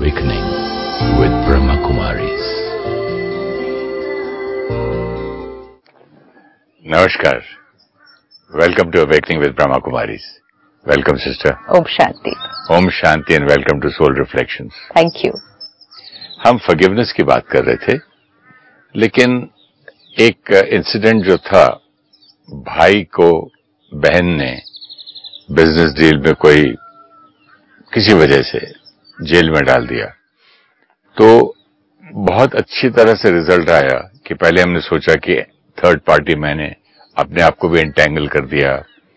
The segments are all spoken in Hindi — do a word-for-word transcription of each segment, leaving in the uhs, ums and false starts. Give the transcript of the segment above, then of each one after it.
Awakening with Brahma Kumaris. Namaskar. Welcome to Awakening with Brahma Kumaris. Welcome, sister. Om Shanti. Om Shanti and welcome to Soul Reflections. Thank you. हम forgiveness की बात कर रहे थे, लेकिन एक इंसिडेंट जो था, भाई को बहन ने बिजनेस डील में कोई किसी वजह से जेल में डाल दिया, तो बहुत अच्छी तरह से रिजल्ट आया कि पहले हमने सोचा कि थर्ड पार्टी मैंने अपने आप को भी एंटेंगल कर दिया,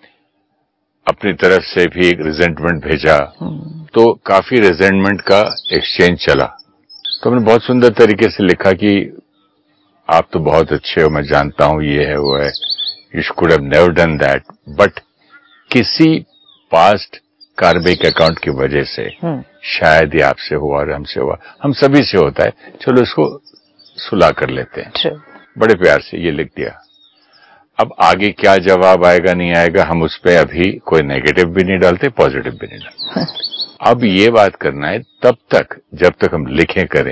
अपनी तरफ से भी एक रिजेंटमेंट भेजा, तो काफी रिजेंटमेंट का एक्सचेंज चला। तो हमने बहुत सुंदर तरीके से लिखा कि आप तो बहुत अच्छे हो, मैं जानता हूं ये है वो है, you should have never done that, but किसी पास्ट कार्मिक अकाउंट की वजह से शायद ये आपसे हुआ और हमसे हुआ, हम सभी से होता है, चलो इसको सुलह कर लेते हैं। True. बड़े प्यार से ये लिख दिया। अब आगे क्या जवाब आएगा नहीं आएगा, हम उस पर अभी कोई नेगेटिव भी नहीं डालते, पॉजिटिव भी नहीं डालते। अब ये बात करना है तब तक जब तक हम लिखें करें,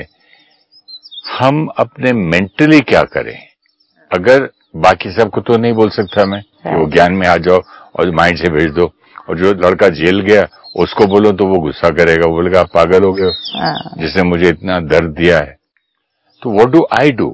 हम अपने मेंटली क्या करें। अगर बाकी सबको तो नहीं बोल सकता मैं कि वो ज्ञान में आ जाओ और माइंड से भेज दो, और जो लड़का जेल गया उसको बोलो तो वो गुस्सा करेगा, वो बोलेगा आप पागल हो गए जिसने मुझे इतना दर्द दिया है। तो व्हाट डू आई डू?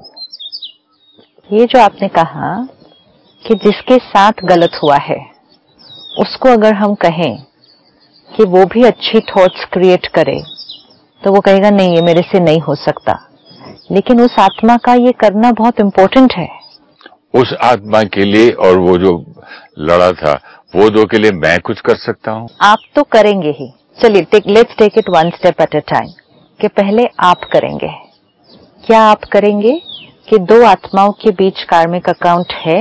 ये जो आपने कहा कि जिसके साथ गलत हुआ है उसको अगर हम कहें कि वो भी अच्छी थॉट्स क्रिएट करे, तो वो कहेगा नहीं ये मेरे से नहीं हो सकता। लेकिन उस आत्मा का ये करना बहुत इम्पोर्टेंट है। उस आत्मा के लिए और वो जो लड़ा था वो दो के लिए मैं कुछ कर सकता हूँ? आप तो करेंगे ही। चलिए take let's take it one step at a time, कि पहले आप करेंगे। क्या आप करेंगे कि दो आत्माओं के बीच कार्मिक अकाउंट है,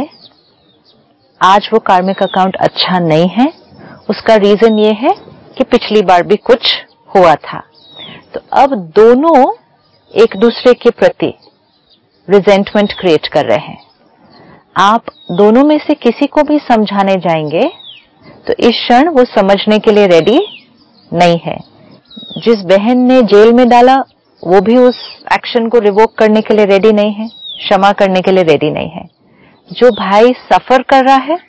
आज वो कार्मिक अकाउंट अच्छा नहीं है, उसका रीजन ये है कि पिछली बार भी कुछ हुआ था। तो अब दोनों एक दूसरे के प्रति रिजेंटमेंट क्रिएट कर रहे हैं। आप दोनों में से किसी को भी समझाने जाएंगे तो इस क्षण वो समझने के लिए रेडी नहीं है। जिस बहन ने जेल में डाला वो भी उस एक्शन को रिवोक करने के लिए रेडी नहीं है, क्षमा करने के लिए रेडी नहीं है। जो भाई सफर कर रहा है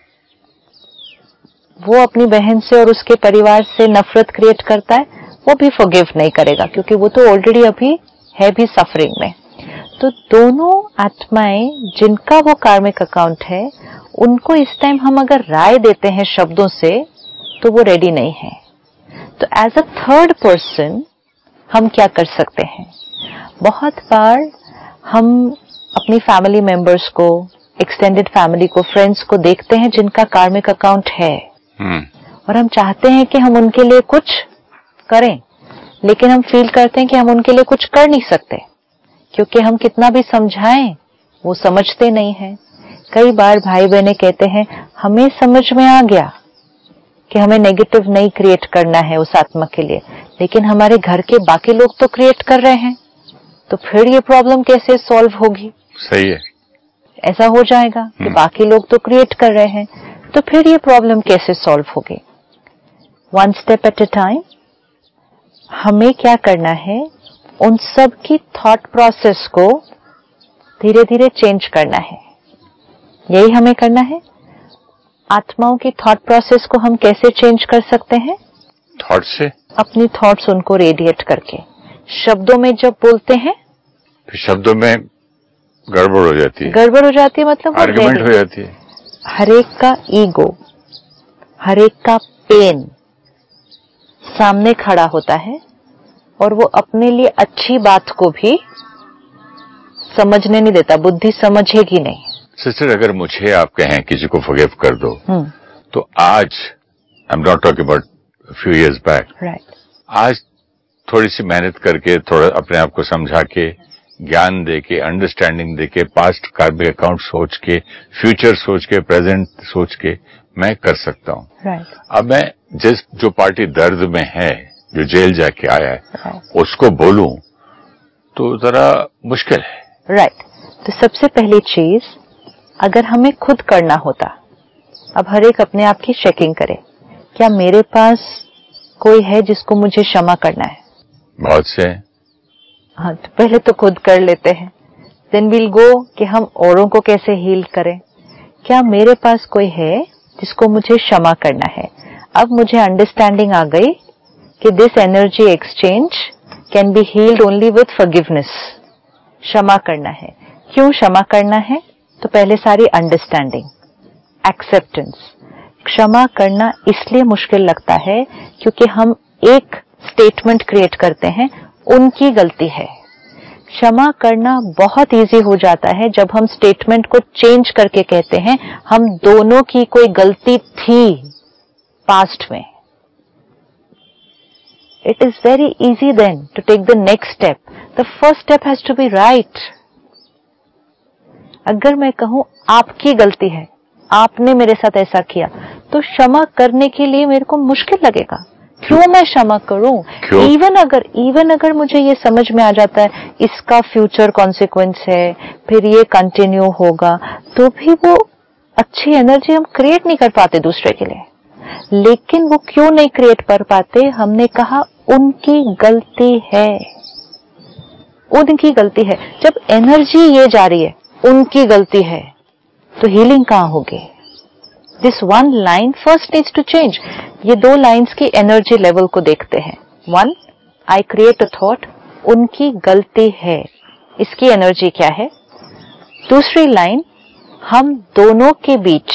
वो अपनी बहन से और उसके परिवार से नफरत क्रिएट करता है, वो भी फॉरगिव नहीं करेगा क्योंकि वो तो ऑलरेडी अभी है भी सफरिंग में। तो दोनों आत्माएं जिनका वो कार्मिक अकाउंट है, उनको इस टाइम हम अगर राय देते हैं शब्दों से तो वो रेडी नहीं है। तो एज अ थर्ड पर्सन हम क्या कर सकते हैं? बहुत बार हम अपनी फैमिली मेंबर्स को, एक्सटेंडेड फैमिली को, फ्रेंड्स को देखते हैं जिनका कार्मिक अकाउंट है hmm. और हम चाहते हैं कि हम उनके लिए कुछ करें, लेकिन हम फील करते हैं कि हम उनके लिए कुछ कर नहीं सकते क्योंकि हम कितना भी समझाएं वो समझते नहीं हैं। कई बार भाई बहनें कहते हैं हमें समझ में आ गया कि हमें नेगेटिव नहीं क्रिएट करना है उस आत्मा के लिए, लेकिन हमारे घर के बाकी लोग तो क्रिएट कर रहे हैं, तो फिर ये प्रॉब्लम कैसे सॉल्व होगी? सही है, ऐसा हो जाएगा कि बाकी लोग तो क्रिएट कर रहे हैं, तो फिर ये प्रॉब्लम कैसे सॉल्व होगी? One step at a time हमें क्या करना है, उन सब की थॉट प्रोसेस को धीरे धीरे चेंज करना है। यही हमें करना है। आत्माओं की थॉट प्रोसेस को हम कैसे चेंज कर सकते हैं? थॉट से? अपनी थॉट्स उनको रेडिएट करके। शब्दों में जब बोलते हैं फिर शब्दों में गड़बड़ हो जाती है। गड़बड़ हो जाती है मतलब आर्गुमेंट हो जाती है। हरेक का ईगो, हरेक का पेन सामने खड़ा होता है और वो अपने लिए अच्छी बात को भी समझने नहीं देता, बुद्धि समझेगी नहीं। सिस्टर, अगर मुझे आप कहें किसी को फॉरगिव कर दो, तो आज I am not talking about few years back, आज थोड़ी सी मेहनत करके, थोड़ा अपने आप को समझा के, ज्ञान दे के, अंडरस्टैंडिंग दे के, पास्ट कार्मिक अकाउंट सोच के, फ्यूचर सोच के, प्रेजेंट सोच के मैं कर सकता हूँ। right. अब मैं जिस जो पार्टी दर्द में है, जो जेल जाके आया है, right. उसको बोलूं तो जरा मुश्किल है। Right right. तो सबसे पहली चीज अगर हमें खुद करना होता, अब हर एक अपने आप की चेकिंग करे, क्या मेरे पास कोई है जिसको मुझे क्षमा करना है? बहुत से हाँ, तो पहले तो खुद कर लेते हैं, देन विल गो कि हम औरों को कैसे हील करें। क्या मेरे पास कोई है जिसको मुझे क्षमा करना है? अब मुझे अंडरस्टैंडिंग आ गई कि this energy exchange can be healed only with forgiveness. क्षमा करना है। क्यों क्षमा करना है? तो पहले सारी अंडरस्टैंडिंग, एक्सेप्टेंस। क्षमा करना इसलिए मुश्किल लगता है क्योंकि हम एक स्टेटमेंट क्रिएट करते हैं, उनकी गलती है। क्षमा करना बहुत इजी हो जाता है जब हम स्टेटमेंट को चेंज करके कहते हैं हम दोनों की कोई गलती थी पास्ट में। It is very easy then to take the next step. The first step has to be right. अगर मैं कहूं आपकी गलती है, आपने मेरे साथ ऐसा किया, तो क्षमा करने के लिए मेरे को मुश्किल लगेगा। क्यों मैं क्षमा करूं? इवन अगर इवन अगर मुझे ये समझ में आ जाता है इसका फ्यूचर कॉन्सिक्वेंस है, फिर ये कंटिन्यू होगा, तो भी वो अच्छी एनर्जी हम क्रिएट नहीं कर पाते दूसरे के लिए। लेकिन वो क्यों नहीं क्रिएट कर पाते? हमने कहा उनकी गलती है, उनकी गलती है। जब एनर्जी ये जा रही है उनकी गलती है, तो हीलिंग कहां होगी? This one line first needs to change. ये दो लाइंस की एनर्जी लेवल को देखते हैं। One, I create a thought, उनकी गलती है, इसकी एनर्जी क्या है? दूसरी लाइन, हम दोनों के बीच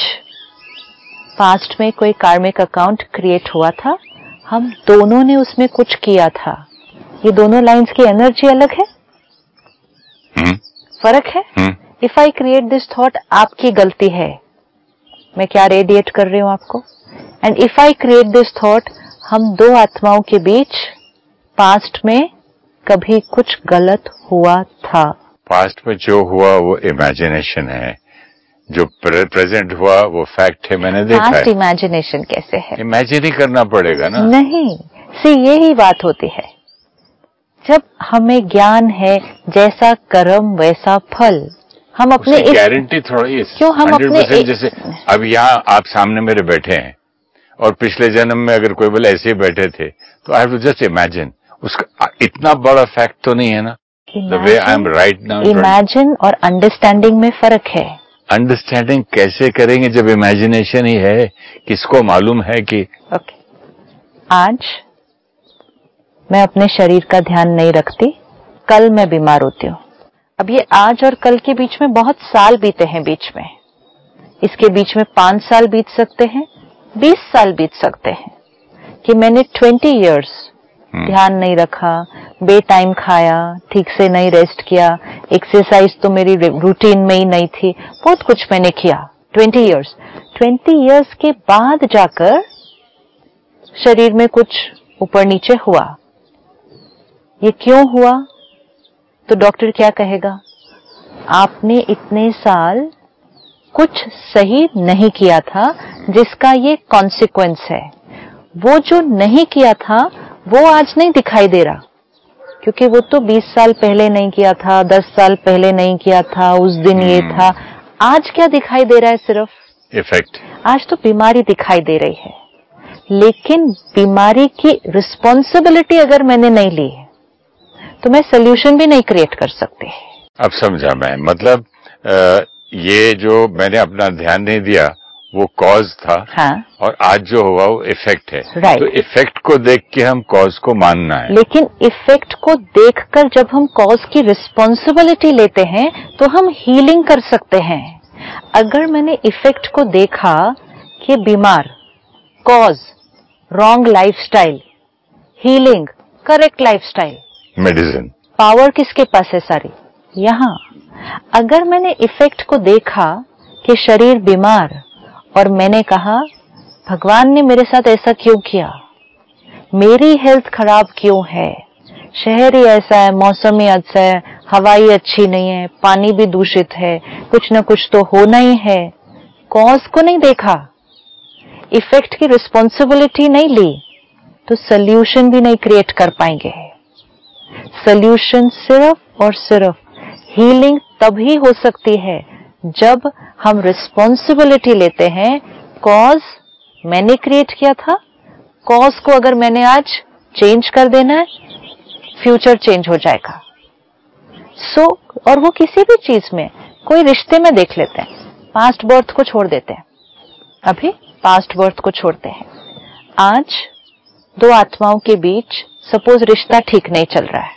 पास्ट में कोई कार्मिक अकाउंट क्रिएट हुआ था, हम दोनों ने उसमें कुछ किया था। ये दोनों लाइंस की एनर्जी अलग है, hmm. फर्क है। If I create this thought आपकी गलती है, मैं क्या रेडिएट कर रही हूं आपको? And if I create this thought हम दो आत्माओं के बीच पास्ट में कभी कुछ गलत हुआ था। पास्ट में जो हुआ वो इमेजिनेशन है, जो प्रेजेंट हुआ वो फैक्ट है, मैंने देखा है। पास्ट इमेजिनेशन कैसे है? इमेजिन ही करना पड़ेगा ना। नहीं, सी यही बात होती है। जब हमें ज्ञान है जैसा कर्म वैसा फल, हम अपने इस गारंटी थोड़ी क्यों हम अपने एक... जैसे अब यहाँ आप सामने मेरे बैठे हैं और पिछले जन्म में अगर कोई बोले ऐसे ही बैठे थे, तो I have to just imagine. उसका इतना बड़ा फैक्ट तो नहीं है ना। The way I am right now. Imagine और अंडरस्टैंडिंग में फर्क है। अंडरस्टैंडिंग कैसे करेंगे जब इमेजिनेशन ही है? किसको मालूम है कि ओके okay. आज मैं अपने शरीर का ध्यान नहीं रखती, कल मैं बीमार होती हूँ। अब ये आज और कल के बीच में बहुत साल बीते हैं, बीच में इसके बीच में पांच साल बीत सकते हैं, बीस साल बीत सकते हैं कि मैंने ट्वेंटी इयर्स ध्यान नहीं रखा, बेटाइम खाया, ठीक से नहीं रेस्ट किया, एक्सरसाइज तो मेरी रूटीन में ही नहीं थी, बहुत कुछ मैंने किया। ट्वेंटी इयर्स ट्वेंटी इयर्स के बाद जाकर शरीर में कुछ ऊपर नीचे हुआ। ये क्यों हुआ? तो डॉक्टर क्या कहेगा? आपने इतने साल कुछ सही नहीं किया था जिसका ये कॉन्सिक्वेंस है। वो जो नहीं किया था वो आज नहीं दिखाई दे रहा, क्योंकि वो तो बीस साल पहले नहीं किया था, दस साल पहले नहीं किया था, उस दिन ये था। आज क्या दिखाई दे रहा है? सिर्फ इफेक्ट। आज तो बीमारी दिखाई दे रही है, लेकिन बीमारी की रिस्पॉन्सिबिलिटी अगर मैंने नहीं ली तो मैं सोल्यूशन भी नहीं क्रिएट कर सकती। अब समझा मैं। मतलब आ, ये जो मैंने अपना ध्यान नहीं दिया वो कॉज था। हाँ। और आज जो हुआ वो इफेक्ट है। राइट। तो इफेक्ट को देख के हम कॉज को मानना है। लेकिन इफेक्ट को देखकर जब हम कॉज की रिस्पॉन्सिबिलिटी लेते हैं तो हम हीलिंग कर सकते हैं। अगर मैंने इफेक्ट को देखा कि बीमार, cause wrong lifestyle, healing correct lifestyle, medicine, power किसके पास है सारी? यहाँ। अगर मैंने इफेक्ट को देखा कि शरीर बीमार और मैंने कहा भगवान ने मेरे साथ ऐसा क्यों किया, मेरी हेल्थ खराब क्यों है, शहर ही ऐसा है, मौसम ही अच्छा है, हवा ही अच्छी नहीं है, पानी भी दूषित है, कुछ न कुछ तो होना ही है। कॉज को नहीं देखा, इफेक्ट की रिस्पॉन्सिबिलिटी नहीं ली, तो सोल्यूशन भी नहीं क्रिएट कर पाएंगे। सोल्यूशन सिर्फ और सिर्फ हीलिंग तभी हो सकती है जब हम रिस्पॉन्सिबिलिटी लेते हैं। कॉज मैंने क्रिएट किया था, कॉज को अगर मैंने आज चेंज कर देना है, फ्यूचर चेंज हो जाएगा। सो so, और वो किसी भी चीज में, कोई रिश्ते में देख लेते हैं, पास्ट बर्थ को छोड़ देते हैं, अभी पास्ट बर्थ को छोड़ते हैं। आज दो आत्माओं के बीच सपोज रिश्ता ठीक नहीं चल रहा है,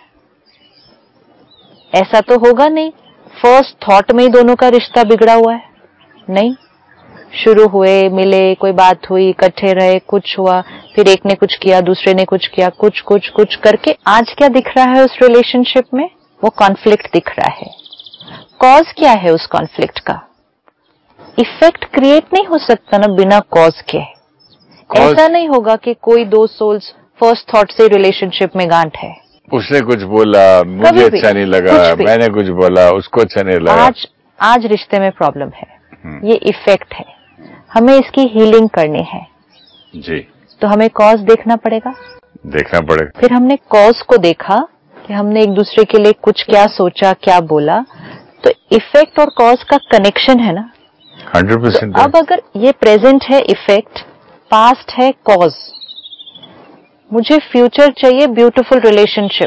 ऐसा तो होगा नहीं फर्स्ट थॉट में ही दोनों का रिश्ता बिगड़ा हुआ है, नहीं, शुरू हुए, मिले, कोई बात हुई, इकट्ठे रहे, कुछ हुआ, फिर एक ने कुछ किया, दूसरे ने कुछ किया, कुछ कुछ कुछ करके आज क्या दिख रहा है उस रिलेशनशिप में? वो कॉन्फ्लिक्ट दिख रहा है। कॉज क्या है उस कॉन्फ्लिक्ट का? इफेक्ट क्रिएट नहीं हो सकता ना बिना कॉज के। ऐसा नहीं होगा कि कोई दो सोल्स फर्स्ट थॉट से रिलेशनशिप में गांठ है, उसने कुछ बोला, मुझे अच्छा नहीं लगा, मैंने कुछ बोला, उसको अच्छा नहीं लगा। आज आज रिश्ते में प्रॉब्लम है, ये इफेक्ट है, हमें इसकी हीलिंग करनी है जी, तो हमें कॉज देखना पड़ेगा देखना पड़ेगा। फिर हमने कॉज को देखा कि हमने एक दूसरे के लिए कुछ क्या सोचा, क्या बोला, तो इफेक्ट और कॉज का कनेक्शन है ना हंड्रेड परसेंट। तो अब अगर ये प्रेजेंट है इफेक्ट, पास्ट है कॉज, मुझे फ्यूचर चाहिए ब्यूटीफुल रिलेशनशिप,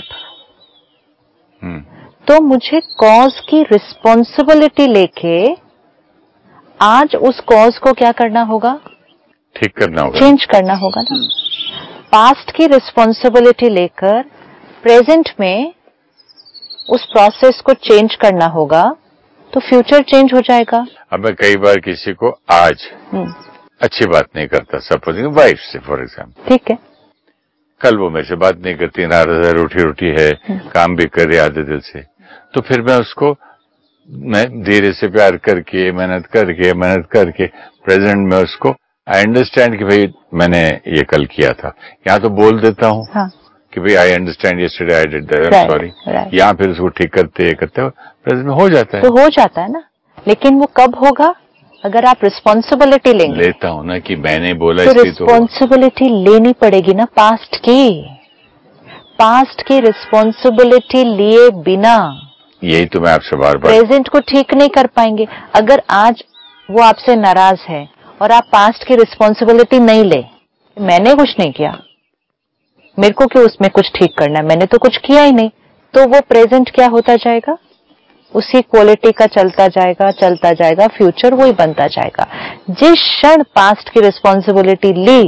तो मुझे कॉज की रिस्पॉन्सिबिलिटी लेके आज उस कॉज को क्या करना होगा? ठीक करना होगा, चेंज करना होगा ना। पास्ट की रिस्पॉन्सिबिलिटी लेकर प्रेजेंट में उस प्रोसेस को चेंज करना होगा, तो फ्यूचर चेंज हो जाएगा। अब मैं कई बार किसी को आज अच्छी बात नहीं करता, सपोजिंग वाइफ से फॉर एग्जाम्पल, ठीक है, कल वो मेरे से बात नहीं करती, नाराज है, रूठी रूठी है, काम भी कर रही आधे दिल से, तो फिर मैं उसको मैं धीरे से प्यार करके, मेहनत करके मेहनत करके प्रेजेंट में उसको आई अंडरस्टैंड कि भाई मैंने ये कल किया था, यहाँ तो बोल देता हूँ हाँ. कि भाई I understand yesterday I did that, I am sorry, यहाँ फिर उसको ठीक करते करते प्रेजेंट में हो जाता है। तो हो जाता है ना, लेकिन वो कब होगा? अगर आप रिस्पॉन्सिबिलिटी लेंगे। लेता हूँ ना कि मैंने बोला तो इसकी, रिस्पॉन्सिबिलिटी तो लेनी पड़ेगी ना पास्ट की। पास्ट की रिस्पॉन्सिबिलिटी लिए बिना यही तो मैं आपसे बार बार प्रेजेंट को ठीक नहीं कर पाएंगे। अगर आज वो आपसे नाराज है और आप पास्ट की रिस्पॉन्सिबिलिटी नहीं ले, मैंने कुछ नहीं किया, मेरे को क्यों उसमें कुछ ठीक करना है, मैंने तो कुछ किया ही नहीं, तो वो प्रेजेंट क्या होता जाएगा? उसी क्वालिटी का चलता जाएगा चलता जाएगा, फ्यूचर वही बनता जाएगा। जिस क्षण पास्ट की रिस्पॉन्सिबिलिटी ली,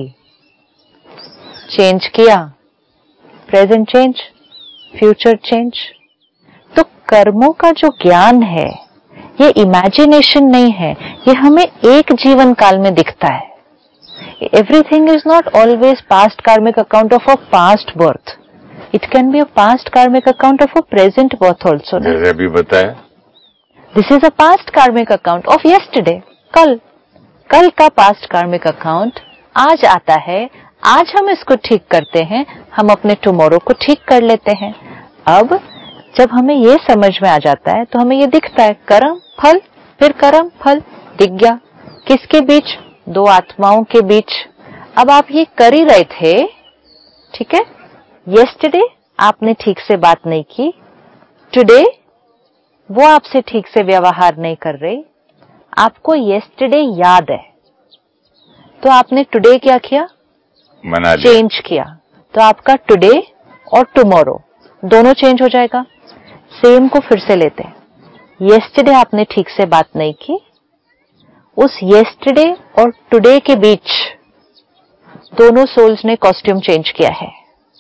चेंज किया, प्रेजेंट चेंज, फ्यूचर चेंज। तो कर्मों का जो ज्ञान है ये इमेजिनेशन नहीं है, ये हमें एक जीवन काल में दिखता है। Everything is not always past karmic account of a past birth, it can be a past karmic account of a present birth also. जैसे अभी बताया, this is a past karmic account of yesterday, कल कल का पास्ट कार्मिक अकाउंट आज आता है, आज हम इसको ठीक करते हैं, हम अपने टुमारो को ठीक कर लेते हैं। अब जब हमें ये समझ में आ जाता है तो हमें ये दिखता है, कर्म फल, फिर कर्म फल दिख गया, किसके बीच? दो आत्माओं के बीच। अब आप ये कर ही रहे थे, ठीक है, यस्टरडे आपने ठीक से बात नहीं की, टुडे वो आपसे ठीक से व्यवहार नहीं कर रहे, आपको यस्टरडे याद है, तो आपने टुडे क्या किया? मना लिया, चेंज किया, तो आपका टुडे और टुमारो दोनों चेंज हो जाएगा। सेम को फिर से लेते हैं, यस्टरडे आपने ठीक से बात नहीं की, उस यस्टरडे और टुडे के बीच दोनों सोल्स ने कॉस्ट्यूम चेंज किया है।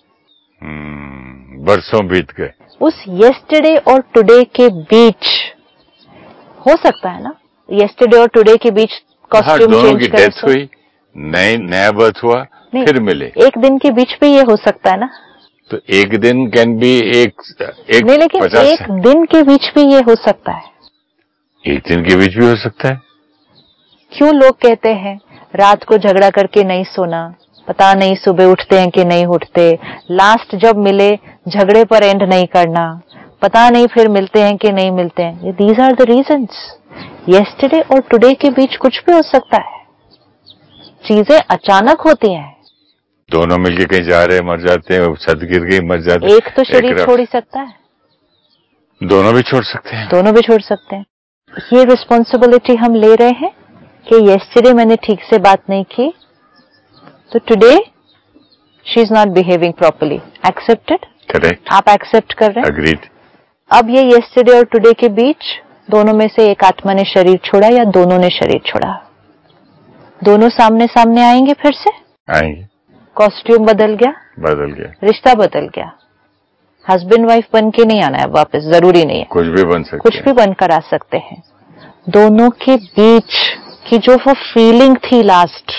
hmm, बरसों बीत गए। उस यस्टरडे और टुडे के बीच हो सकता है ना, यस्टरडे और टुडे के बीच कॉस्ट्यूम हाँ, चेंज की डेथ हुई, नए नया बर्थ हुआ, फिर मिले, एक दिन के बीच भी ये हो सकता है ना। तो एक दिन कैन बी एक एक नहीं, लेकिन एक दिन के बीच भी ये हो सकता है, एक दिन के बीच भी हो सकता है। क्यों लोग कहते हैं रात को झगड़ा करके नहीं सोना, पता नहीं सुबह उठते हैं कि नहीं उठते, लास्ट जब मिले झगड़े पर एंड नहीं करना, पता नहीं फिर मिलते हैं कि नहीं मिलते हैं। These are the reasons. Yesterday और टुडे के बीच कुछ भी हो सकता है, चीजें अचानक होती हैं। दोनों मिलके कहीं जा रहे हैं, मर जाते हैं, छत गिर गई मर जाते हैं। एक तो शरीर छोड़ ही सकता है, दोनों भी छोड़ सकते हैं, दोनों भी छोड़ सकते हैं। ये रिस्पॉन्सिबिलिटी हम ले रहे हैं कि यस्टरडे मैंने ठीक से बात नहीं की, तो today she is not behaving properly, accepted, correct, आप एक्सेप्ट कर रहे हैं, अग्रीड। अब ये यस्टरडे और टुडे के बीच दोनों में से एक आत्मा ने शरीर छोड़ा या दोनों ने शरीर छोड़ा, दोनों सामने सामने आएंगे, फिर से आएंगे। कॉस्ट्यूम बदल गया, बदल गया, रिश्ता बदल गया। हस्बैंड वाइफ बन के नहीं आना है वापस, जरूरी नहीं है, कुछ भी बन सकते कुछ भी बनकर आ सकते हैं। दोनों के बीच की जो वो फीलिंग थी लास्ट,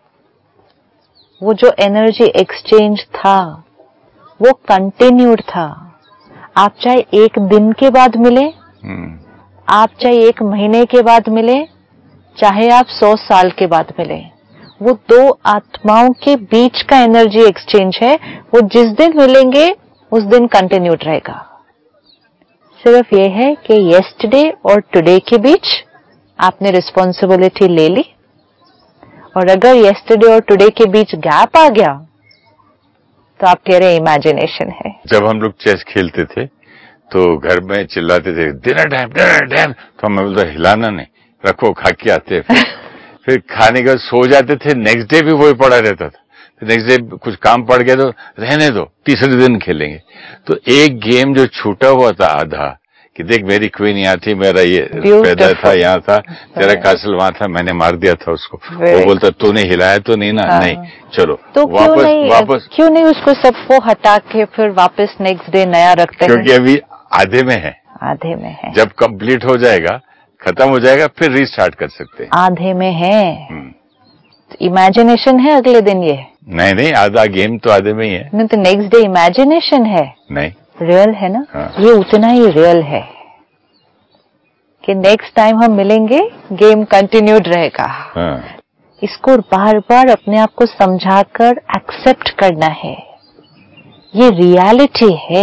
वो जो एनर्जी एक्सचेंज था वो कंटिन्यूड था। आप चाहे एक दिन के बाद मिले, आप चाहे एक महीने के बाद मिले, चाहे आप सौ साल के बाद मिले, वो दो आत्माओं के बीच का एनर्जी एक्सचेंज है। वो जिस दिन मिलेंगे उस दिन कंटिन्यूड रहेगा। सिर्फ ये है कि यस्टरडे और टुडे के बीच आपने रिस्पॉन्सिबिलिटी ले ली, और अगर यस्टरडे और टुडे के बीच गैप आ गया तो आप कह रहे हैं इमेजिनेशन है। जब हम लोग चेस खेलते थे तो घर में चिल्लाते थे डिनर टाइम डिनर टाइम, तो हमें बोलते हिलाना नहीं, रखो खा के आते फिर फिर खाने के बाद सो जाते थे। नेक्स्ट डे भी वही पड़ा रहता था। नेक्स्ट डे कुछ काम पड़ गया तो रहने दो, तीसरे दिन खेलेंगे। तो एक गेम जो छूटा हुआ था आधा, कि देख मेरी क्वीन यहाँ थी, मेरा ये पैदा था यहाँ था, तेरा कासल वहां था, मैंने मार दिया था उसको। वो बोलता तूने हिलाया तो नहीं ना, हाँ। नहीं चलो तो वापस क्यों नहीं, वापस क्यों नहीं उसको सबको हटा के फिर वापस नेक्स्ट डे नया रखते हैं? क्योंकि अभी आधे में है, आधे में है। जब कंप्लीट हो जाएगा, खत्म हो जाएगा, फिर रीस्टार्ट कर सकते हैं। आधे में है, इमेजिनेशन है अगले दिन। ये नहीं नहीं, आधा गेम तो आधे में ही है। नहीं तो नेक्स्ट डे इमेजिनेशन है, नहीं रियल है ना। हाँ। ये उतना ही रियल है कि नेक्स्ट टाइम हम मिलेंगे गेम कंटिन्यूड रहेगा। हाँ। इसको बार बार अपने आप को समझाकर एक्सेप्ट करना है, ये रियलिटी है।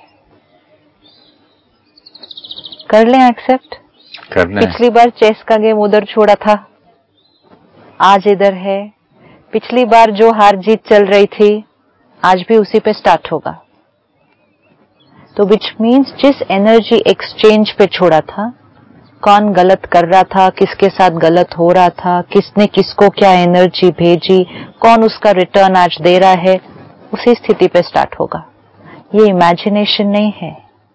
कर लें एक्सेप्ट, करना है। पिछली बार चेस का गेम उधर छोड़ा था, आज इधर है। पिछली बार जो हार जीत चल रही थी, आज भी उसी पे स्टार्ट होगा। तो विच मीन्स जिस एनर्जी एक्सचेंज पे छोड़ा था, कौन गलत कर रहा था, किसके साथ गलत हो रहा था, किसने किसको क्या एनर्जी भेजी, कौन उसका रिटर्न आज दे रहा है, उसी स्थिति पे स्टार्ट होगा। ये इमेजिनेशन नहीं है,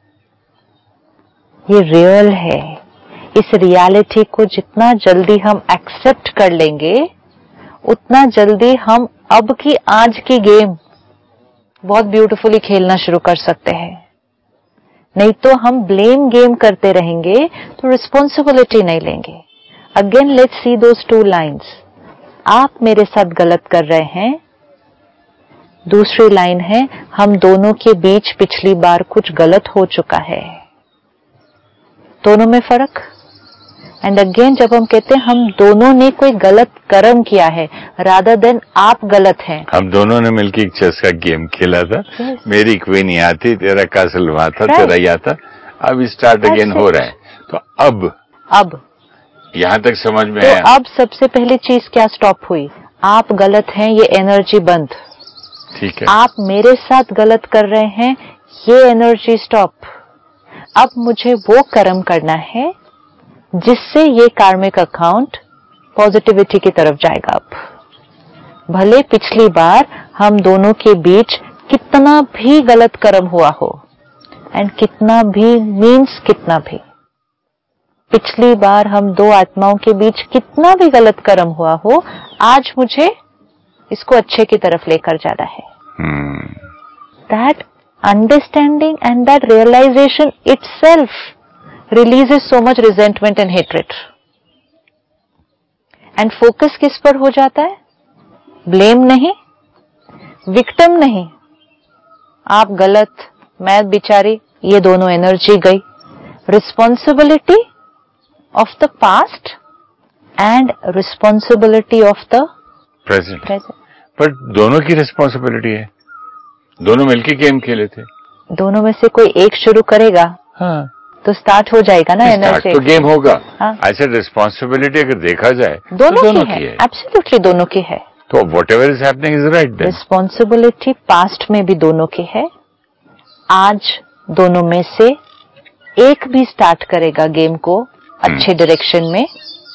ये रियल है। इस रियलिटी को जितना जल्दी हम एक्सेप्ट कर लेंगे, उतना जल्दी हम अब की आज की गेम बहुत ब्यूटीफुली खेलना शुरू कर सकते हैं। नहीं तो हम ब्लेम गेम करते रहेंगे तो रिस्पॉन्सिबिलिटी नहीं लेंगे। Again let's see those two lines. आप मेरे साथ गलत कर रहे हैं, दूसरी लाइन है हम दोनों के बीच पिछली बार कुछ गलत हो चुका है। दोनों में फर्क। एंड अगेन जब हम कहते हैं हम दोनों ने कोई गलत कर्म किया है, रादर देन आप गलत हैं। हम दोनों ने मिलकर एक चेस का गेम खेला था। yes. मेरी क्वीन यहाँ थी, तेरा कासल वहां था, right. तेरा यहाँ था। अब स्टार्ट अगेन हो रहा है। तो अब अब यहाँ तक समझ में तो आया। अब सबसे पहली चीज क्या स्टॉप हुई? आप गलत हैं, ये एनर्जी बंद। ठीक है। आप मेरे साथ गलत कर रहे हैं, ये एनर्जी स्टॉप। अब मुझे वो कर्म करना है जिससे ये कार्मिक अकाउंट पॉजिटिविटी की तरफ जाएगा। अब भले पिछली बार हम दोनों के बीच कितना भी गलत कर्म हुआ हो, एंड कितना भी मीन्स कितना भी, पिछली बार हम दो आत्माओं के बीच कितना भी गलत कर्म हुआ हो, आज मुझे इसको अच्छे की तरफ लेकर जाना है। That understanding and that realisation itself releases so much resentment and hatred. And focus किस पर हो जाता है? Blame नहीं, victim नहीं, आप गलत, मैं बेचारी, ये दोनों एनर्जी गई। Responsibility of the past and responsibility of the present. present. पर दोनों की रिस्पॉन्सिबिलिटी है, दोनों मिलके गेम खेले थे। दोनों में से कोई एक शुरू करेगा, हाँ, तो स्टार्ट हो जाएगा ना एनर्जी। तो गेम होगा। हाँ? ऐसे रिस्पॉन्सिबिलिटी अगर देखा जाए दोनों, तो दोनों की, की है, एब्सोल्युटली दोनों की है। तो whatever is happening is right. Responsibility past में भी दोनों की है। आज दोनों में से एक भी स्टार्ट करेगा गेम को अच्छे डायरेक्शन में,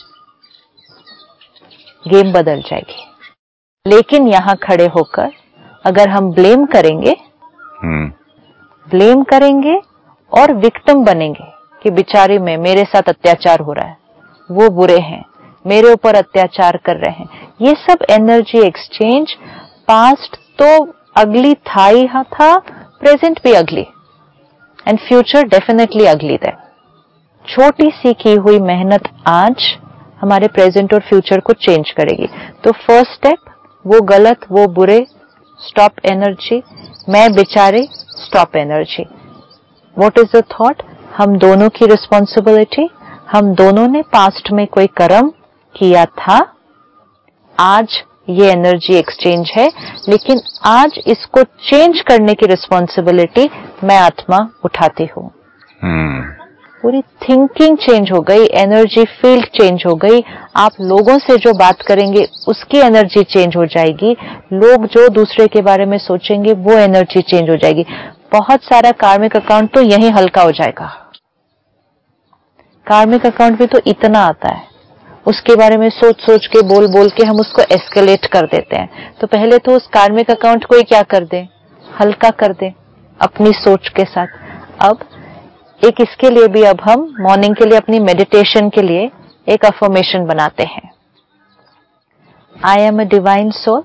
गेम बदल जाएगी। लेकिन यहां खड़े होकर अगर हम ब्लेम करेंगे, ब्लेम करेंगे और विक्टिम बनेंगे कि बेचारे में मेरे साथ अत्याचार हो रहा है, वो बुरे हैं, मेरे ऊपर अत्याचार कर रहे हैं। ये सब एनर्जी एक्सचेंज पास्ट तो अगली था ही था, प्रेजेंट भी ugly, and future definitely ugly then. छोटी सी की हुई मेहनत आज हमारे प्रेजेंट और फ्यूचर को चेंज करेगी। तो फर्स्ट स्टेप, वो गलत, वो बुरे, स्टॉप एनर्जी, मैं बेचारे, stop energy. What is the thought? हम दोनों की रिस्पॉन्सिबिलिटी, हम दोनों ने पास्ट में कोई कर्म किया था, आज ये एनर्जी एक्सचेंज है, लेकिन आज इसको चेंज करने की रिस्पॉन्सिबिलिटी मैं आत्मा उठाती हूँ। hmm. पूरी थिंकिंग चेंज हो गई, एनर्जी फील्ड चेंज हो गई। आप लोगों से जो बात करेंगे उसकी एनर्जी चेंज हो जाएगी, लोग जो दूसरे के बारे में सोचेंगे वो एनर्जी चेंज हो जाएगी। बहुत सारा कार्मिक अकाउंट तो यही हल्का हो जाएगा। कार्मिक अकाउंट भी तो इतना आता है, उसके बारे में सोच सोच के, बोल बोल के हम उसको एस्केलेट कर देते हैं। तो पहले तो उस कार्मिक अकाउंट को ही क्या कर दें, हल्का कर दें अपनी सोच के साथ। अब एक इसके लिए भी अब हम मॉर्निंग के लिए अपनी मेडिटेशन के लिए एक अफर्मेशन बनाते हैं। I am a divine soul,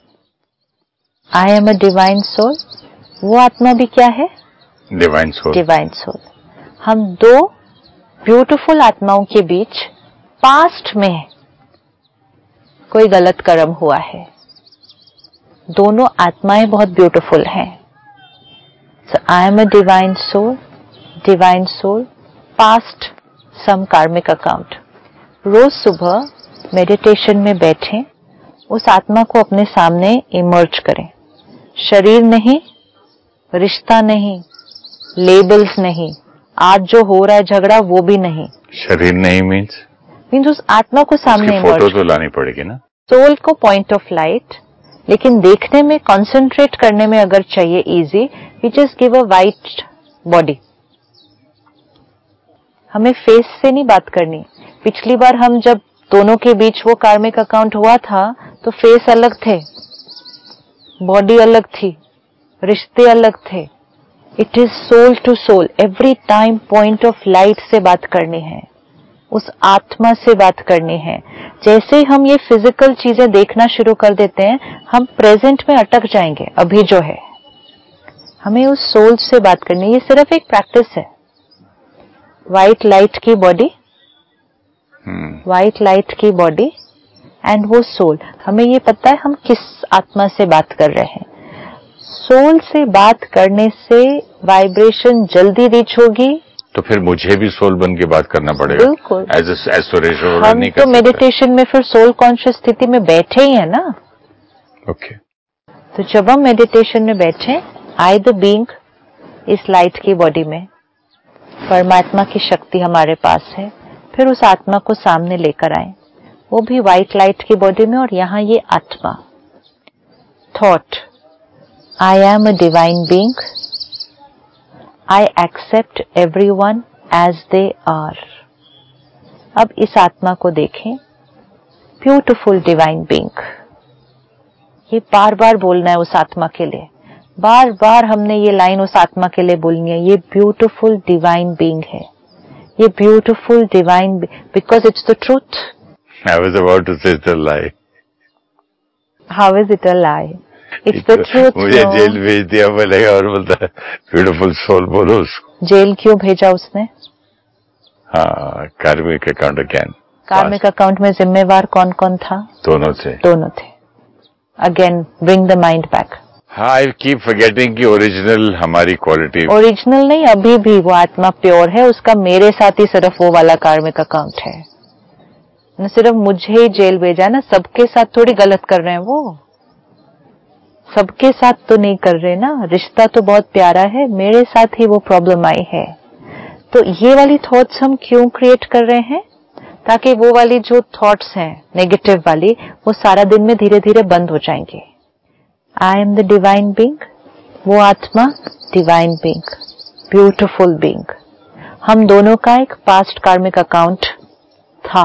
I am a divine soul. वो आत्मा भी क्या है? Divine soul. Divine soul. हम दो ब्यूटीफुल आत्माओं के बीच पास्ट में कोई गलत कर्म हुआ है। दोनों आत्माएं बहुत ब्यूटीफुल हैं। So I am a divine soul, divine soul, past some karmic account. रोज सुबह मेडिटेशन में बैठें, उस आत्मा को अपने सामने इमर्ज करें। शरीर नहीं, रिश्ता नहीं, लेबल्स नहीं, आज जो हो रहा है झगड़ा वो भी नहीं। शरीर नहीं मीन्स मीन्स उस आत्मा को सामने इमर्ज, फोटो तो लानी पड़ेगी ना। सोल को पॉइंट ऑफ लाइट, लेकिन देखने में, कंसंट्रेट करने में अगर चाहिए easy, we just give a white body. हमें फेस से नहीं बात करनी। पिछली बार हम जब दोनों के बीच वो कार्मिक अकाउंट हुआ था तो फेस अलग थे, बॉडी अलग थी, रिश्ते अलग थे। It is soul to soul, every time point of light से बात करनी है, उस आत्मा से बात करनी है। जैसे ही हम ये फिजिकल चीजें देखना शुरू कर देते हैं, हम प्रेजेंट में अटक जाएंगे। अभी जो है हमें उस सोल से बात करनी है। ये सिर्फ एक प्रैक्टिस है। व्हाइट लाइट की बॉडी, व्हाइट लाइट की बॉडी एंड वो सोल। हमें ये पता है हम किस आत्मा से बात कर रहे हैं। सोल से बात करने से वाइब्रेशन जल्दी रीच होगी। तो फिर मुझे भी सोल बन के बात करना पड़ेगा। बिल्कुल। एज एस्पिरेशन हम नहीं तो मेडिटेशन में फिर सोल कॉन्शियस स्थिति में बैठे ही है ना। Okay okay. तो जब हम मेडिटेशन में बैठे, आई द बीइंग इस लाइट की बॉडी में, परमात्मा की शक्ति हमारे पास है, फिर उस आत्मा को सामने लेकर आए, वो भी व्हाइट लाइट की बॉडी में, और यहां ये आत्मा। Thought, I am a divine being, I accept everyone as they are. अब इस आत्मा को देखें, ब्यूटिफुल डिवाइन बीइंग। ये बार बार बोलना है उस आत्मा के लिए, बार बार हमने ये लाइन उस आत्मा के लिए बोलनी है। ये ब्यूटिफुल डिवाइन बीइंग है, ये beautiful divine, because it's the truth. I was about to say it's a lie. How is it a lie? It's the truth. मुझे जेल भेज दिया बोलेगा और बोलता है ब्यूटिफुल सोल बोलो उसको। जेल क्यों भेजा उसने? हाँ, कार्मिक अकाउंट अगेन। कार्मिक अकाउंट में जिम्मेवार कौन कौन था? दोनों थे। दोनों थे। Again bring the mind back. हाँ, आई कीप फॉरगेटिंग कि ओरिजिनल हमारी क्वालिटी, ओरिजिनल नहीं, अभी भी वो आत्मा प्योर है, उसका मेरे साथ ही सिर्फ वो वाला कार्मिक अकाउंट है। न सिर्फ मुझे ही जेल भेजा ना, सबके साथ थोड़ी गलत कर रहे हैं वो, सबके साथ तो नहीं कर रहे ना। रिश्ता तो बहुत प्यारा है, मेरे साथ ही वो प्रॉब्लम आई है। तो ये वाली थॉट्स हम क्यों क्रिएट कर रहे हैं? ताकि वो वाली जो थॉट्स हैं नेगेटिव वाली, वो सारा दिन में धीरे धीरे बंद हो जाएंगे। I am the divine being, वो आत्मा डिवाइन बीइंग, ब्यूटिफुल बीइंग। हम दोनों का एक पास्ट कार्मिक अकाउंट था।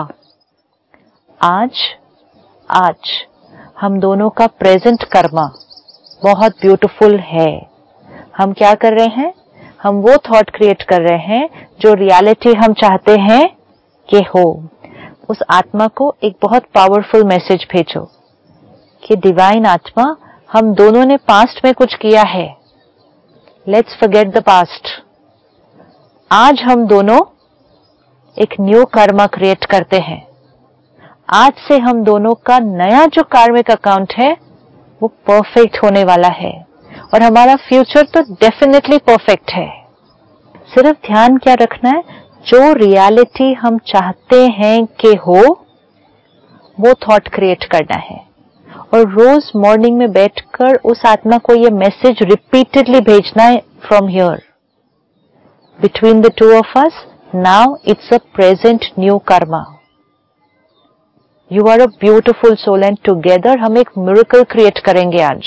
आज आज हम दोनों का प्रेजेंट कर्मा बहुत ब्यूटीफुल है। हम क्या कर रहे हैं? हम वो थॉट क्रिएट कर रहे हैं जो रियलिटी हम चाहते हैं कि हो। उस आत्मा को एक बहुत पावरफुल मैसेज भेजो कि डिवाइन आत्मा, हम दोनों ने पास्ट में कुछ किया है, लेट्स फॉरगेट द पास्ट। आज हम दोनों एक न्यू कर्मा क्रिएट करते हैं। आज से हम दोनों का नया जो कार्मिक अकाउंट है वो परफेक्ट होने वाला है और हमारा फ्यूचर तो डेफिनेटली परफेक्ट है। सिर्फ ध्यान क्या रखना है, जो रियलिटी हम चाहते हैं कि हो वो थॉट क्रिएट करना है और रोज मॉर्निंग में बैठकर उस आत्मा को ये मैसेज रिपीटेडली भेजना है from here, between the two of us now it's a present new karma. You are a beautiful soul and together हम एक मिरेकल क्रिएट करेंगे आज।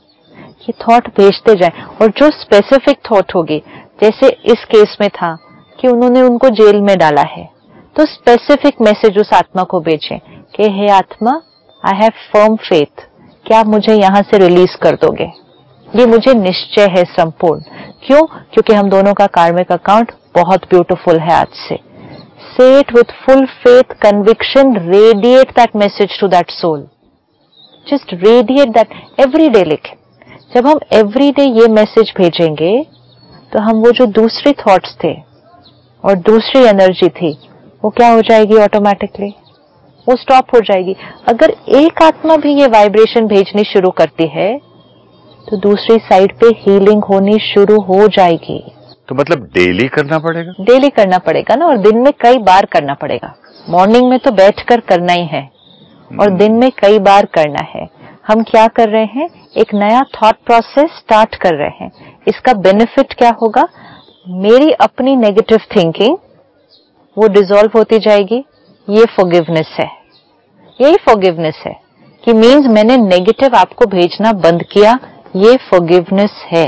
ये थॉट भेजते जाएं और जो स्पेसिफिक थॉट होगी, जैसे इस केस में था कि उन्होंने उनको जेल में डाला है, तो स्पेसिफिक मैसेज उस आत्मा को भेजें कि हे आत्मा, आई हैव फर्म फेथ कि आप मुझे यहां से रिलीज कर दोगे। ये मुझे निश्चय है संपूर्ण। क्यों? क्योंकि हम दोनों का कार्मिक अकाउंट बहुत ब्यूटीफुल है आज से। Say it with full faith, conviction, radiate that message to that soul. Just radiate that every day लिखें। जब हम every day ये मैसेज भेजेंगे तो हम वो जो दूसरी थॉट्स थे और दूसरी एनर्जी थी वो क्या हो जाएगी, ऑटोमेटिकली वो स्टॉप हो जाएगी। अगर एक आत्मा भी ये वाइब्रेशन भेजनी शुरू करती है तो दूसरी साइड पे हीलिंग होनी शुरू हो जाएगी। तो मतलब डेली करना पड़ेगा? डेली करना पड़ेगा ना, और दिन में कई बार करना पड़ेगा। मॉर्निंग में तो बैठकर करना ही है और दिन में कई बार करना है। हम क्या कर रहे हैं, एक नया थॉट प्रोसेस स्टार्ट कर रहे हैं। इसका बेनिफिट क्या होगा, मेरी अपनी नेगेटिव थिंकिंग वो डिसॉल्व होती जाएगी। ये फॉरगिवनेस है, यही फॉरगिवनेस है कि मीन्स मैंने नेगेटिव आपको भेजना बंद किया, ये फॉरगिवनेस है।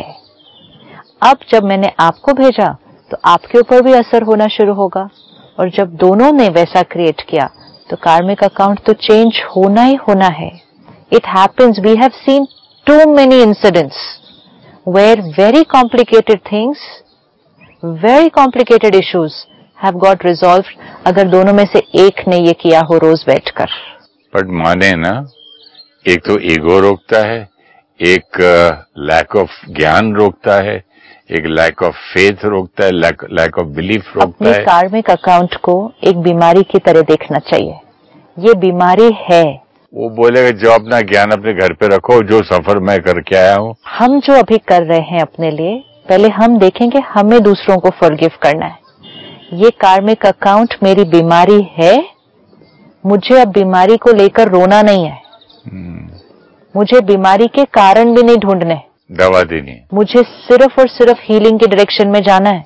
अब जब मैंने आपको भेजा तो आपके ऊपर भी असर होना शुरू होगा और जब दोनों ने वैसा क्रिएट किया तो कार्मिक अकाउंट तो चेंज होना ही होना है। It happens, we have seen too many incidents where very complicated things, very complicated issues have got resolved अगर दोनों में से एक ने ये किया हो रोज बैठकर। बट माने ना, एक तो ईगो रोकता है, एक लैक ऑफ ज्ञान रोकता है, एक लैक ऑफ फेथ रोकता है, लैक ऑफ बिलीफ रोकता है। अपने कार्मिक अकाउंट को एक बीमारी की तरह देखना चाहिए। ये बीमारी है। वो बोलेगा जो अपना ज्ञान अपने घर पे रखो, जो सफर मैं करके आया हूँ। हम जो अभी कर रहे हैं अपने लिए, पहले हम देखेंगे हमें दूसरों को फॉरगिव करना है। ये कार्मिक अकाउंट मेरी बीमारी है, मुझे अब बीमारी को लेकर रोना नहीं है। hmm. मुझे बीमारी के कारण भी नहीं ढूंढने, दवा देनी है। मुझे सिर्फ और सिर्फ हीलिंग के डायरेक्शन में जाना है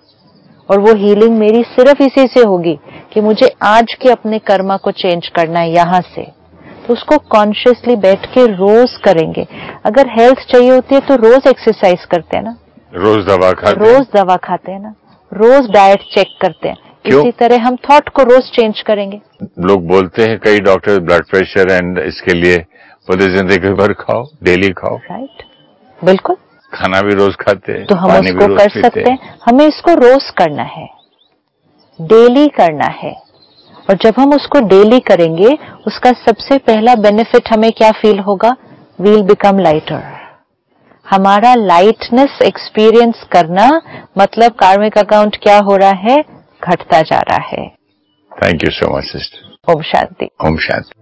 और वो हीलिंग मेरी सिर्फ इसी से होगी कि मुझे आज के अपने कर्मा को चेंज करना है यहां से। तो उसको कॉन्शियसली बैठ के रोज करेंगे। अगर हेल्थ चाहिए होती है तो रोज एक्सरसाइज करते हैं ना, रोज दवा खाते रोज हैं। दवा खाते हैं ना, रोज डाइट चेक करते हैं। इसी तरह हम थॉट को रोज चेंज करेंगे। लोग बोलते हैं कई डॉक्टर ब्लड प्रेशर एंड इसके लिए बोलते जिंदगी भर खाओ, डेली खाओ। राइट, बिल्कुल। खाना भी रोज खाते हैं तो हम उसको कर सकते हैं। हमें इसको रोज करना है, डेली करना है। और जब हम उसको डेली करेंगे उसका सबसे पहला बेनिफिट हमें क्या फील होगा, वी विल बिकम लाइटर। हमारा लाइटनेस एक्सपीरियंस करना मतलब कार्मिक अकाउंट क्या हो रहा है, घटता जा रहा है। Thank you so much sister. ओम शांति। ओम शांति।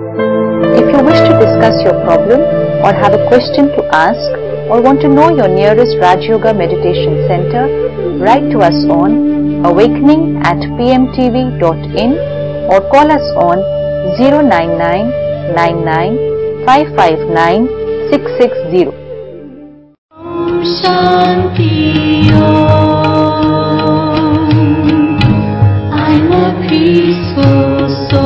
If you wish to discuss your problem or have a question to ask or want to know your nearest Raj Yoga Meditation Center, write to us on awakening at p m t v dot in or call us on zero nine nine nine nine five five nine six six zero. Om Shanti Om. I'm a peaceful soul.